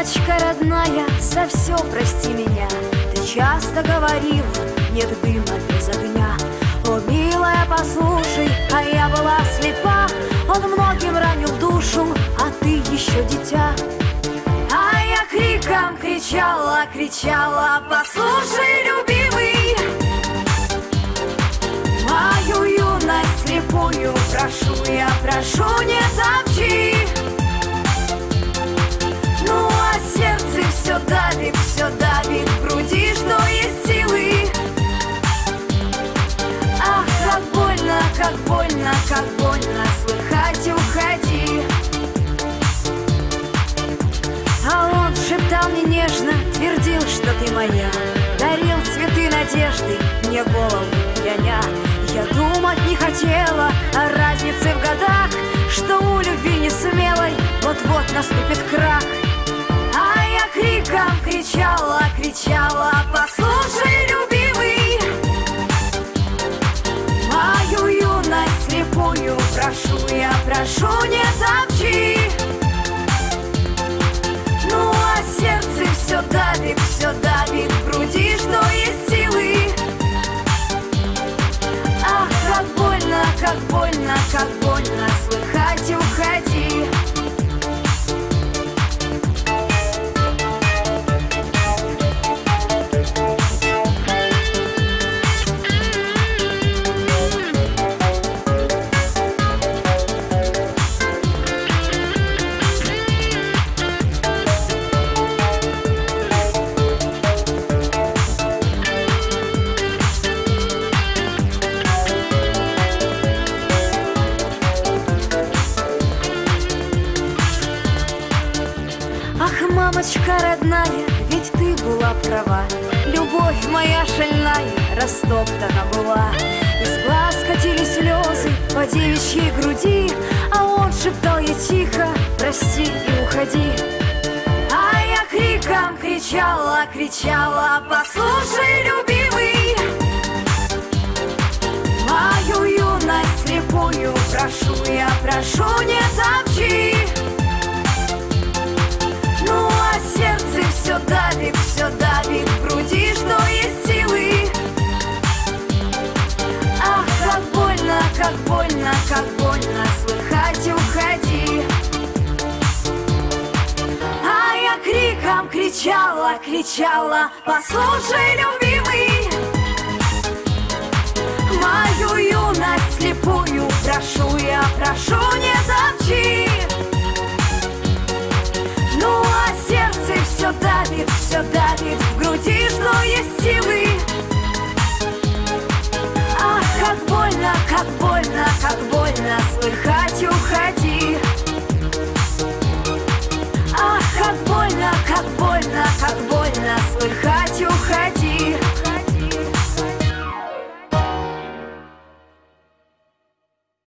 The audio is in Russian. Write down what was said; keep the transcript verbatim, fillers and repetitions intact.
мамочка родная, за все прости меня. Ты часто говорила, нет дыма без огня. О, милая, послушай, а я была слепа. Он многим ранил душу, а ты еще дитя. А я криком кричала, кричала: послушай, любимый, мою юность слепую прошу, я прошу, не топчи. Ну а сердце все давит, все давит в груди, что есть силы. Ах, как больно, как больно, как больно слыхать: уходи. А он шептал мне нежно, твердил, что ты моя, дарил цветы надежды мне голову яня. Я думать не хотела о разнице в годах, что у любви не смелой вот-вот наступит крах. А я криком кричала, кричала: послушай, любимый, мою юность слепую прошу, я прошу, не топчи. Ну а сердце все давит, все давит в груди, что есть силы. Ах, как больно, как больно, как больно слыхать: уходи. Мамочка родная, ведь ты была права. Любовь моя шальная растоптана была. Из глаз катились слезы по девичьей груди, а он шептал ей тихо: прости и уходи. А я криком кричала, кричала: послушай, любимый, мою юность слепую прошу, я прошу, не топчи. Ну а сердце все давит, все давит в груди, что есть силы. Ах, как больно, как больно, как больно слыхать: уходи. А я криком кричала, кричала: послушай, любимый, мою юность слепую прошу, я прошу, не топчи. Ну а сердце все давит, все давит в груди, что есть силы. Ах, как больно, как больно, как больно слыхать: уходи. Ах, как больно, как больно, как больно слыхать: уходи.